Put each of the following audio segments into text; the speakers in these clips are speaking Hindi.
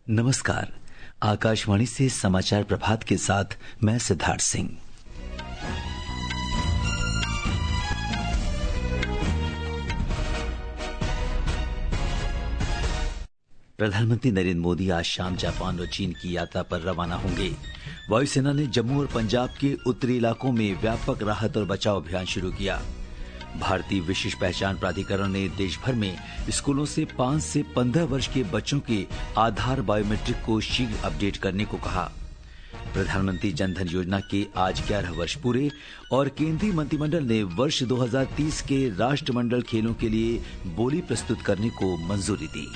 नमस्कार। आकाशवाणी से समाचार प्रभात के साथ मैं सिद्धार्थ सिंह। प्रधानमंत्री नरेंद्र मोदी आज शाम जापान और चीन की यात्रा पर रवाना होंगे। वायुसेना ने जम्मू और पंजाब के उत्तरी इलाकों में व्यापक राहत और बचाव अभियान शुरू किया। भारतीय विशिष्ट पहचान प्राधिकरण ने देश भर में स्कूलों से 5 से 15 वर्ष के बच्चों के आधार बायोमेट्रिक को शीघ्र अपडेट करने को कहा। प्रधानमंत्री जनधन योजना के आज 11 वर्ष पूरे और केंद्रीय मंत्रिमंडल ने वर्ष 2030 के राष्ट्रमंडल खेलों के लिए बोली प्रस्तुत करने को मंजूरी दी।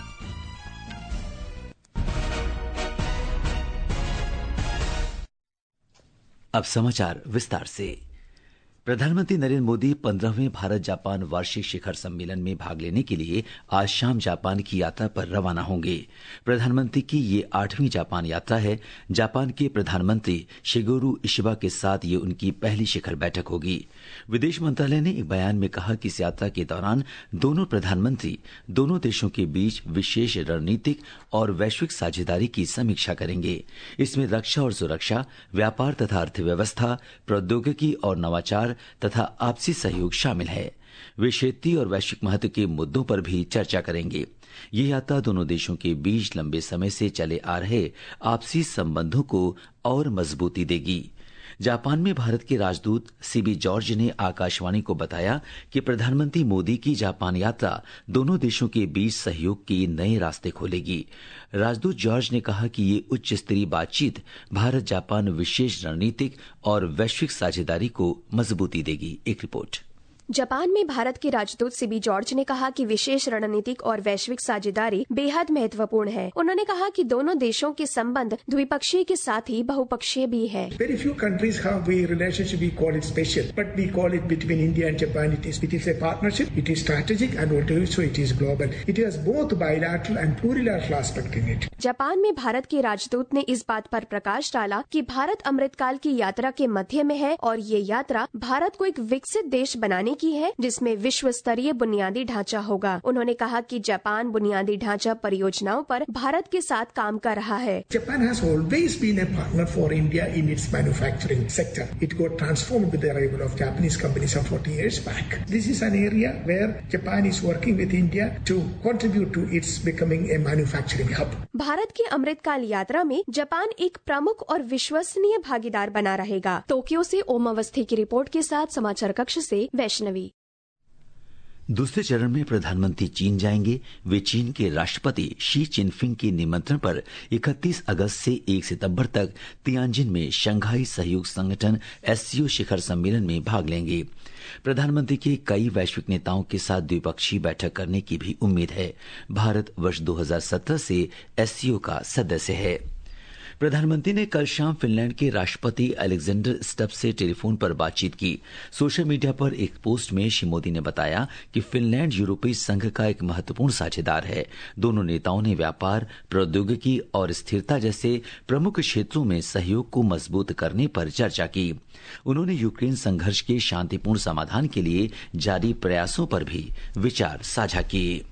अब समाचार विस्तार से। प्रधानमंत्री नरेंद्र मोदी 15वें भारत जापान वार्षिक शिखर सम्मेलन में भाग लेने के लिए आज शाम जापान की यात्रा पर रवाना होंगे। प्रधानमंत्री की ये 8वीं जापान यात्रा है। जापान के प्रधानमंत्री शिगेरू इशिबा के साथ ये उनकी पहली शिखर बैठक होगी। विदेश मंत्रालय ने एक बयान में कहा कि इस यात्रा के दौरान दोनों प्रधानमंत्री दोनों देशों के बीच विशेष रणनीतिक और वैश्विक साझेदारी की समीक्षा करेंगे। इसमें रक्षा और सुरक्षा, व्यापार तथा अर्थव्यवस्था, प्रौद्योगिकी और नवाचार तथा आपसी सहयोग शामिल है। वे क्षेत्रीय और वैश्विक महत्व के मुद्दों पर भी चर्चा करेंगे। ये यात्रा दोनों देशों के बीच लंबे समय से चले आ रहे आपसी संबंधों को और मजबूती देगी। जापान में भारत के राजदूत सीबी जॉर्ज ने आकाशवाणी को बताया कि प्रधानमंत्री मोदी की जापान यात्रा दोनों देशों के बीच सहयोग के नए रास्ते खोलेगी। राजदूत जॉर्ज ने कहा कि ये उच्च स्तरीय बातचीत भारत जापान विशेष रणनीतिक और वैश्विक साझेदारी को मजबूती देगी। एक रिपोर्ट। जापान में भारत के राजदूत सीबी जॉर्ज ने कहा कि विशेष रणनीतिक और वैश्विक साझेदारी बेहद महत्वपूर्ण है। उन्होंने कहा कि दोनों देशों के संबंध द्विपक्षीय के साथ ही बहुपक्षीय भी है। Very few countries have a relationship we call it special, but we call it between India and Japan. It is a partnership. It is strategic and also it is global. It has both bilateral and plurilateral aspect in it. Japan में भारत के राजदूत ने इस बात पर प्रकाश डाला कि भारत अमृतकाल की यात्रा के मध्य में है और ये यात्रा भारत को एक विकसित देश बनाने की है जिसमें विश्व स्तरीय बुनियादी ढांचा होगा। उन्होंने कहा कि जापान बुनियादी ढांचा परियोजनाओं पर भारत के साथ काम कर रहा है। Japan has always been a partner for India in its manufacturing sector. It got transformed with the arrival of Japanese companies some 40 years back. This is an area where Japan is working with India to contribute to its becoming a manufacturing hub. Bharat की अमृतकाल यात्रा में जापान एक प्रमुख और विश्वसनीय भागीदार बना रहेगा। टोक्यो से ओम अवस्थी की रिपोर्ट के साथ समाचार कक्ष से वैष्णवी। दूसरे चरण में प्रधानमंत्री चीन जाएंगे। वे चीन के राष्ट्रपति शी चिनफिंग के निमंत्रण पर 31 अगस्त से 1 सितंबर तक तियानजिन में शंघाई सहयोग संगठन एससीओ शिखर सम्मेलन में भाग लेंगे। प्रधानमंत्री के कई वैश्विक नेताओं के साथ द्विपक्षीय बैठक करने की भी उम्मीद है। भारत वर्ष 2017 से एससीओ का सदस्य है। प्रधानमंत्री ने कल शाम फिनलैंड के राष्ट्रपति अलेक्जेंडर स्टब से टेलीफोन पर बातचीत की। सोशल मीडिया पर एक पोस्ट में श्री मोदी ने बताया कि फिनलैंड यूरोपीय संघ का एक महत्वपूर्ण साझेदार है। दोनों नेताओं ने व्यापार, प्रौद्योगिकी और स्थिरता जैसे प्रमुख क्षेत्रों में सहयोग को मजबूत करने पर चर्चा की। उन्होंने यूक्रेन संघर्ष के शांतिपूर्ण समाधान के लिए जारी प्रयासों पर भी विचार साझा किए।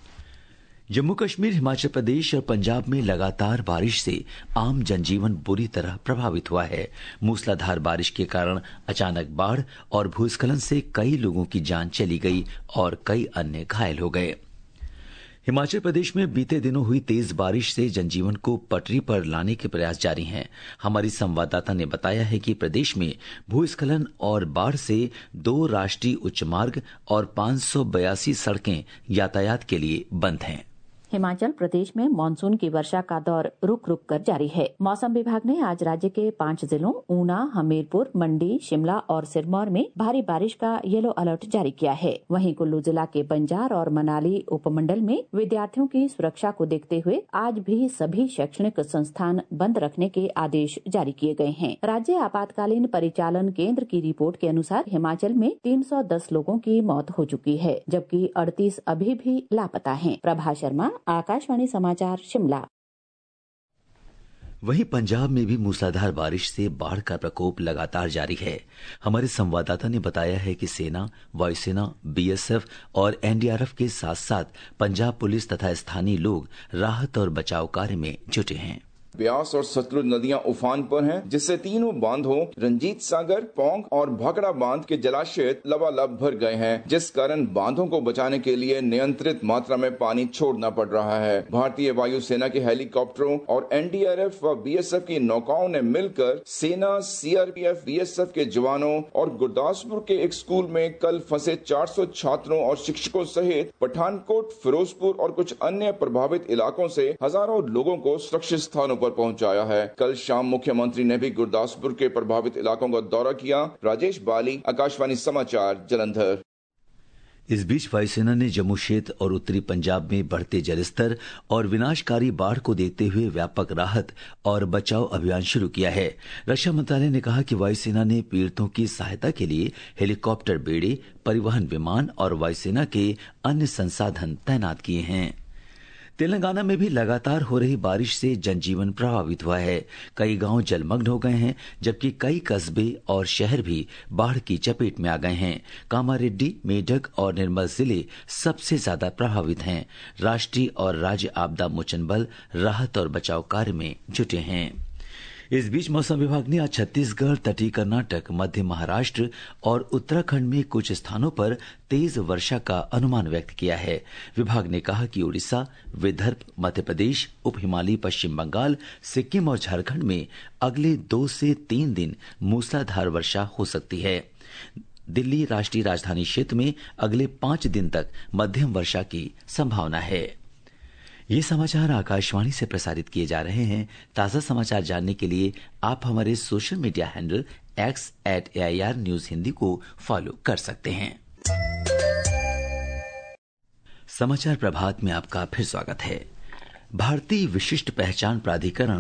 जम्मू कश्मीर, हिमाचल प्रदेश और पंजाब में लगातार बारिश से आम जनजीवन बुरी तरह प्रभावित हुआ है। मूसलाधार बारिश के कारण अचानक बाढ़ और भूस्खलन से कई लोगों की जान चली गई और कई अन्य घायल हो गए। हिमाचल प्रदेश में बीते दिनों हुई तेज बारिश से जनजीवन को पटरी पर लाने के प्रयास जारी हैं। हमारी संवाददाता ने बताया है कि प्रदेश में भूस्खलन और बाढ़ से 2 राष्ट्रीय उच्च मार्ग और 582 सड़कें यातायात के लिए बंद हैं। हिमाचल प्रदेश में मानसून की वर्षा का दौर रुक रुक कर जारी है। मौसम विभाग ने आज राज्य के 5 जिलों ऊना, हमीरपुर, मंडी, शिमला और सिरमौर में भारी बारिश का येलो अलर्ट जारी किया है। वहीं कुल्लू जिला के बंजार और मनाली उपमंडल में विद्यार्थियों की सुरक्षा को देखते हुए आज भी सभी शैक्षणिक संस्थान बंद रखने के आदेश जारी किए गए हैं। राज्य आपातकालीन परिचालन केंद्र की रिपोर्ट के अनुसार हिमाचल में 310 लोगों की मौत हो चुकी है, जबकि 38 अभी भी लापता हैं। प्रभा शर्मा, आकाशवाणी समाचार, शिमला। वहीं पंजाब में भी मूसलाधार बारिश से बाढ़ का प्रकोप लगातार जारी है। हमारे संवाददाता ने बताया है कि सेना, वायुसेना, बीएसएफ और एनडीआरएफ के साथ साथ पंजाब पुलिस तथा स्थानीय लोग राहत और बचाव कार्य में जुटे हैं। ब्यास और सतलुज नदियां उफान पर हैं, जिससे तीनों बांधों रंजीत सागर, पौंग और भाखड़ा बांध के जलाशय लबालब भर गए हैं, जिस कारण बांधों को बचाने के लिए नियंत्रित मात्रा में पानी छोड़ना पड़ रहा है। भारतीय वायुसेना के हेलीकॉप्टरों और एनडीआरएफ व बीएसएफ की नौकाओं ने मिलकर सेना, सीआरपीएफ, बीएसएफ के जवानों और गुरदासपुर के एक स्कूल में कल फंसे 400 छात्रों और शिक्षकों सहित पठानकोट, फिरोजपुर और कुछ अन्य प्रभावित इलाकों से हजारों लोगों को सुरक्षित स्थानों पहुंचाया है। कल शाम मुख्यमंत्री ने भी गुरदासपुर के प्रभावित इलाकों का दौरा किया। राजेश बाली, आकाशवाणी समाचार, जालंधर। इस बीच वायुसेना ने जम्मू क्षेत्र और उत्तरी पंजाब में बढ़ते जलस्तर और विनाशकारी बाढ़ को देखते हुए व्यापक राहत और बचाव अभियान शुरू किया है। रक्षा मंत्रालय ने कहा कि वायुसेना ने पीड़ितों की सहायता के लिए हेलीकॉप्टर बेड़े, परिवहन विमान और वायुसेना के अन्य संसाधन तैनात किए हैं। तेलंगाना में भी लगातार हो रही बारिश से जनजीवन प्रभावित हुआ है। कई गांव जलमग्न हो गए हैं, जबकि कई कस्बे और शहर भी बाढ़ की चपेट में आ गए हैं। कामारेड्डी, मेढक और निर्मल जिले सबसे ज्यादा प्रभावित हैं। राष्ट्रीय और राज्य आपदा मोचन बल राहत और बचाव कार्य में जुटे हैं। इस बीच मौसम विभाग ने आज छत्तीसगढ़, तटीय कर्नाटक, मध्य महाराष्ट्र और उत्तराखंड में कुछ स्थानों पर तेज वर्षा का अनुमान व्यक्त किया है। विभाग ने कहा कि उड़ीसा, विदर्भ, मध्य प्रदेश, उप हिमालयी पश्चिम बंगाल, सिक्किम और झारखंड में अगले 2 से 3 दिन मूसलाधार वर्षा हो सकती है। दिल्ली, राष्ट्रीय राजधानी क्षेत्र में अगले 5 दिन तक मध्यम वर्षा की संभावना है। ये समाचार आकाशवाणी से प्रसारित किए जा रहे हैं। ताजा समाचार जानने के लिए आप हमारे social media handle x@AIR news Hindi को फॉलो कर सकते हैं। समाचार प्रभात में आपका फिर स्वागत है। भारतीय विशिष्ट पहचान प्राधिकरण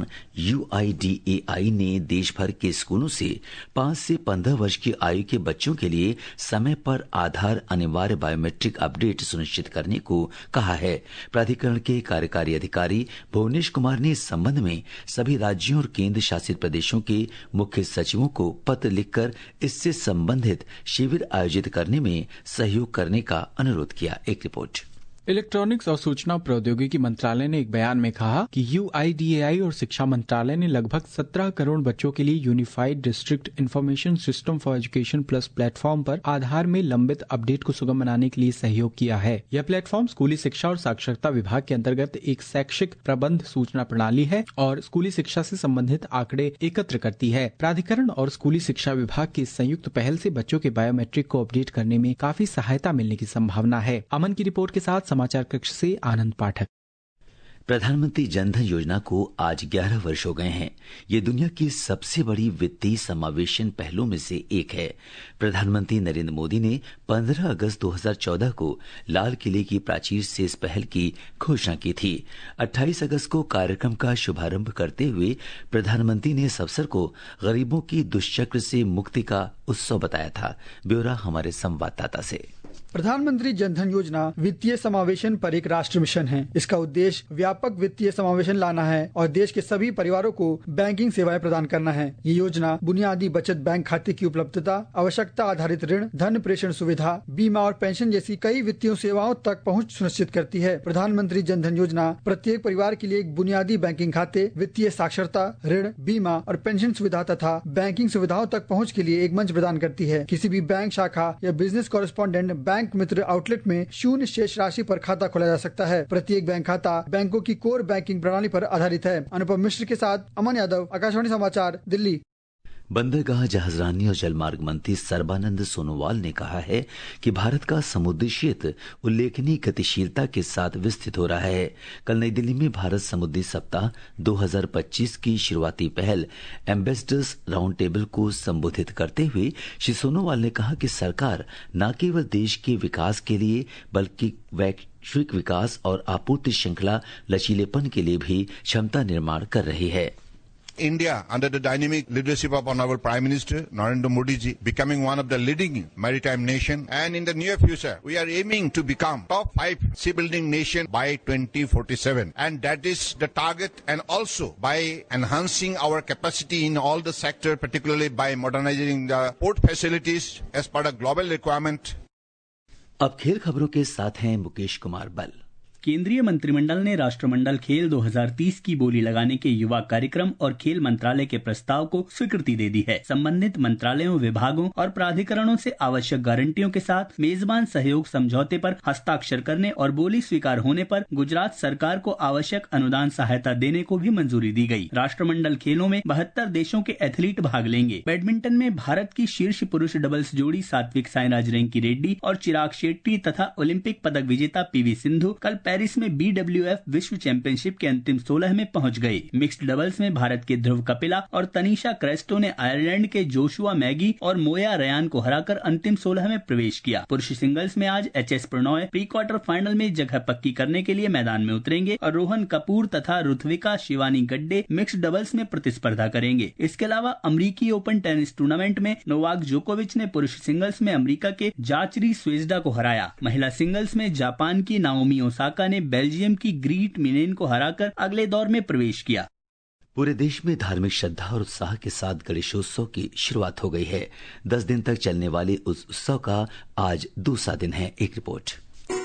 UIDAI ने देश भर के स्कूलों से 5 से 15 वर्ष की आयु के बच्चों के लिए समय पर आधार अनिवार्य बायोमेट्रिक अपडेट सुनिश्चित करने को कहा है। प्राधिकरण के कार्यकारी अधिकारी भुवनेश कुमार ने इस संबंध में सभी राज्यों और केंद्र शासित प्रदेशों के मुख्य सचिवों को पत्र लिखकर इससे संबंधित शिविर आयोजित करने में सहयोग करने का अनुरोध किया। एक रिपोर्ट। इलेक्ट्रॉनिक्स और सूचना प्रौद्योगिकी मंत्रालय ने एक बयान में कहा कि UIDAI और शिक्षा मंत्रालय ने लगभग 17 करोड़ बच्चों के लिए unified district information system for education plus platform पर आधार में लंबित अपडेट को सुगम बनाने के लिए सहयोग किया है। यह प्लेटफॉर्म स्कूली शिक्षा और साक्षरता विभाग के अंतर्गत एक शैक्षिक प्रबंध सूचना प्रणाली है और स्कूली शिक्षा से संबंधित आंकड़े एकत्र करती है। प्राधिकरण और स्कूली शिक्षा विभाग की संयुक्त पहल से बच्चों के बायोमेट्रिक को अपडेट करने में काफी सहायता मिलने की संभावना है। अमन की रिपोर्ट के साथ समाचार कक्ष से आनंद पाठक। प्रधानमंत्री जनधन योजना को आज 11 वर्ष हो गए हैं। ये दुनिया की सबसे बड़ी वित्तीय समावेशन पहलों में से एक है। प्रधानमंत्री नरेंद्र मोदी ने 15 अगस्त 2014 को लाल किले की प्राचीर से इस पहल की घोषणा की थी। 28 अगस्त को कार्यक्रम का शुभारंभ करते हुए प्रधानमंत्री ने इस अवसर को गरीबों की दुष्चक्र से मुक्ति का उत्सव बताया था। ब्यौरा हमारे संवाददाता से। प्रधानमंत्री जनधन योजना वित्तीय समावेशन पर एक राष्ट्रीय मिशन है। इसका उद्देश्य व्यापक वित्तीय समावेशन लाना है और देश के सभी परिवारों को बैंकिंग सेवाएं प्रदान करना है। ये योजना बुनियादी बचत बैंक खाते की उपलब्धता, आवश्यकता आधारित ऋण, धन प्रेषण सुविधा, बीमा और पेंशन जैसी कई वित्तीय सेवाओं तक पहुंच सुनिश्चित करती है। प्रधानमंत्री जनधन योजना प्रत्येक परिवार के लिए एक बुनियादी बैंकिंग खाते, वित्तीय साक्षरता, ऋण, बीमा और पेंशन सुविधा तथा बैंकिंग सुविधाओं तक पहुँच के लिए एक मंच प्रदान करती है। किसी भी बैंक शाखा या बिजनेस कॉरेस्पॉन्डेंट बैंक मित्र आउटलेट में शून्य शेष राशि पर खाता खोला जा सकता है। प्रत्येक बैंक खाता बैंकों की कोर बैंकिंग प्रणाली पर आधारित है। अनुपम मिश्र के साथ अमन यादव, आकाशवाणी समाचार, दिल्ली। बंदरगाह, जहाजरानी और जलमार्ग मंत्री सर्बानंद सोनोवाल ने कहा है कि भारत का समुद्री क्षेत्र उल्लेखनीय गतिशीलता के साथ विस्तृत हो रहा है। कल नई दिल्ली में भारत समुद्री सप्ताह 2025 की शुरुआती पहल एम्बेसडर्स राउंड टेबल को संबोधित करते हुए श्री सोनोवाल ने कहा कि सरकार न केवल देश के विकास के लिए बल्कि वैश्विक विकास और आपूर्ति श्रृंखला लचीलेपन के लिए भी क्षमता निर्माण कर रही है। India, under the dynamic leadership of Honorable Prime Minister Narendra Modi ji, becoming one of the leading maritime nation. And in the near future, we are aiming to become top 5 shipbuilding nation by 2047. And that is the target, and also by enhancing our capacity in all the sector, particularly by modernizing the port facilities as per the global requirement. अब खेल खबरों के साथ हैं मुकेश कुमार बल। केंद्रीय मंत्रिमंडल ने राष्ट्रमंडल खेल 2030 की बोली लगाने के युवा कार्यक्रम और खेल मंत्रालय के प्रस्ताव को स्वीकृति दे दी है। संबंधित मंत्रालयों, विभागों और प्राधिकरणों से आवश्यक गारंटियों के साथ मेजबान सहयोग समझौते पर हस्ताक्षर करने और बोली स्वीकार होने पर गुजरात सरकार को आवश्यक अनुदान सहायता देने को भी मंजूरी दी गई। राष्ट्रमंडल खेलों में 72 देशों के एथलीट भाग लेंगे। बैडमिंटन में भारत की शीर्ष पुरुष डबल्स जोड़ी सात्विक साईराज रेंकी रेड्डी और चिराग शेट्टी तथा ओलंपिक पदक विजेता पीवी सिंधु कल पेरिस में BWF विश्व चैंपियनशिप के अंतिम 16 में पहुंच गए। मिक्स्ड डबल्स में भारत के ध्रुव कपिला और तनीषा क्रेस्टो ने आयरलैंड के जोशुआ मैगी और मोया रयान को हराकर अंतिम 16 में प्रवेश किया। पुरुष सिंगल्स में आज HS Prannoy pre quarter final में जगह पक्की करने के लिए मैदान में उतरेंगे और रोहन कपूर तथा ऋत्विका शिवानी गड्डे मिक्स्ड डबल्स में प्रतिस्पर्धा करेंगे। इसके अलावा अमरीकी ओपन टेनिस टूर्नामेंट में नोवाक जोकोविच ने पुरुष सिंगल्स में अमेरिका के जाचरी स्वेजडा को हराया। महिला सिंगल्स में जापान की नाओमी ओसाका ने बेल्जियम की ग्रीट मिनेन को हराकर अगले दौर में प्रवेश किया। पूरे देश में धार्मिक श्रद्धा और उत्साह के साथ गणेशोत्सव की शुरुआत हो गई है। 10 दिन तक चलने वाले उस उत्सव का आज दूसरा दिन है। एक रिपोर्ट।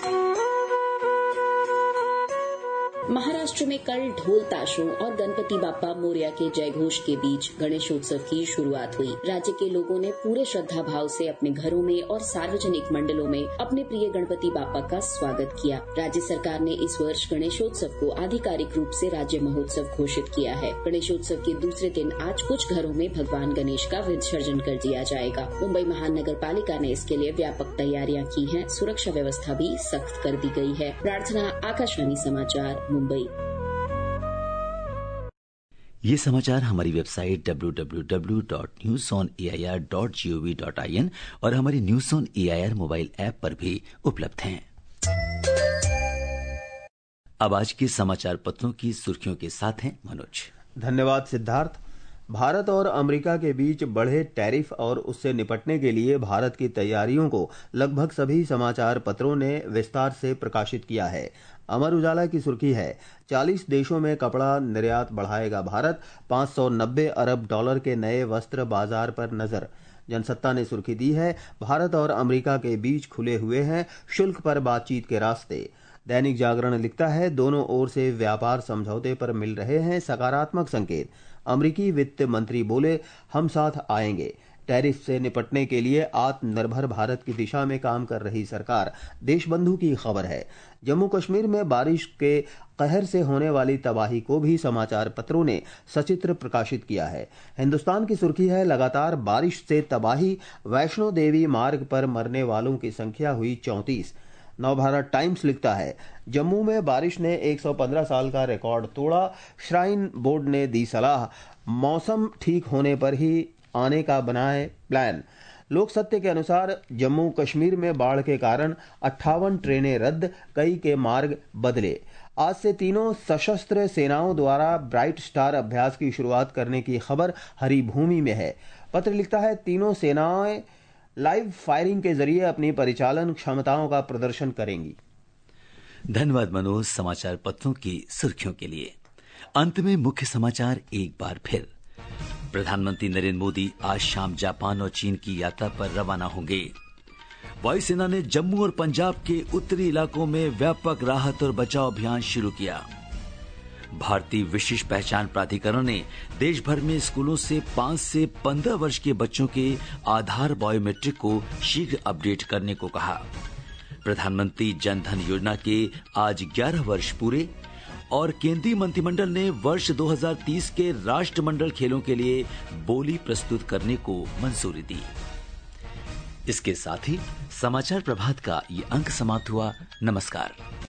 महाराष्ट्र में कल ढोल ताशों और गणपति बाप्पा मोरया के जयघोष के बीच गणेशोत्सव की शुरुआत हुई। राज्य के लोगों ने पूरे श्रद्धा भाव से अपने घरों में और सार्वजनिक मंडलों में अपने प्रिय गणपति बाप्पा का स्वागत किया। राज्य सरकार ने इस वर्ष गणेशोत्सव को आधिकारिक रूप से राज्य महोत्सव घोषित किया है। गणेशोत्सव के दूसरे दिन आज कुछ घरों में भगवान गणेश का विसर्जन कर दिया जाएगा। मुंबई महानगर पालिका ने इसके लिए व्यापक तैयारियां की हैं। सुरक्षा व्यवस्था भी सख्त कर दी गई है। प्रार्थना, आकाशवाणी समाचार, मुंबई। ये समाचार हमारी वेबसाइट www.newsonair.gov.in और हमारी news on AIR mobile app पर भी उपलब्ध हैं। अब आज के समाचार पत्रों की सुर्खियों के साथ हैं मनोज। धन्यवाद सिद्धार्थ। भारत और अमेरिका के बीच बढ़े टैरिफ और उससे निपटने के लिए भारत की तैयारियों को लगभग सभी समाचार पत्रों ने विस्तार से प्रकाशित किया है। अमर उजाला की सुर्खी है, 40 देशों में कपड़ा निर्यात बढ़ाएगा भारत, 590 अरब डॉलर के नए वस्त्र बाजार पर नजर। जनसत्ता ने सुर्खी दी है, भारत और अमेरिका के बीच खुले हुए हैं शुल्क पर बातचीत के रास्ते। दैनिक जागरण लिखता है, दोनों ओर से व्यापार समझौते पर मिल रहे हैं सकारात्मक संकेत। अमेरिकी वित्त मंत्री बोले, हम साथ आएंगे। टैरिफ से निपटने के लिए आत्मनिर्भर भारत की दिशा में काम कर रही सरकार। देशबंधु की खबर है। जम्मू कश्मीर में बारिश के कहर से होने वाली तबाही को भी समाचार पत्रों ने सचित्र प्रकाशित किया है। हिंदुस्तान की सुर्खी है, लगातार बारिश से तबाही, वैष्णो देवी मार्ग पर मरने वालों की संख्या हुई 34। नवभारत टाइम्स लिखता है, जम्मू में बारिश ने 115 साल का रिकॉर्ड तोड़ा, श्राइन बोर्ड ने दी सलाह, मौसम ठीक होने पर ही आने का बनाए प्लान। लोक सत्य के अनुसार जम्मू कश्मीर में बाढ़ के कारण 58 ट्रेनें रद्द, कई के मार्ग बदले। आज से तीनों सशस्त्र सेनाओं द्वारा ब्राइट स्टार अभ्यास की शुरुआत करने की खबर हरी भूमि में है। पत्र लिखता है, तीनों सेनाएं लाइव फायरिंग के जरिए अपनी परिचालन क्षमताओं का प्रदर्शन करेंगी। धन्यवाद मनोज समाचार पत्रों की सुर्खियों के लिए। अंत में मुख्य समाचार एक बार फिर। प्रधानमंत्री नरेंद्र मोदी आज शाम जापान और चीन की यात्रा पर रवाना होंगे। वायुसेना ने जम्मू और पंजाब के उत्तरी इलाकों में व्यापक राहत और बचाव अभियान शुरू किया। भारतीय विशिष्ट पहचान प्राधिकरण ने देश भर में स्कूलों से 5 से 15 वर्ष के बच्चों के आधार बायोमेट्रिक को शीघ्र अपडेट करने को कहा। प्रधानमंत्री जन धन योजना के आज 11 वर्ष पूरे और केंद्रीय मंत्रिमंडल ने वर्ष 2030 के राष्ट्रमंडल खेलों के लिए बोली प्रस्तुत करने को मंजूरी दी। इसके साथ ही समाचार प्रभात का ये अंक समाप्त हुआ। नमस्कार।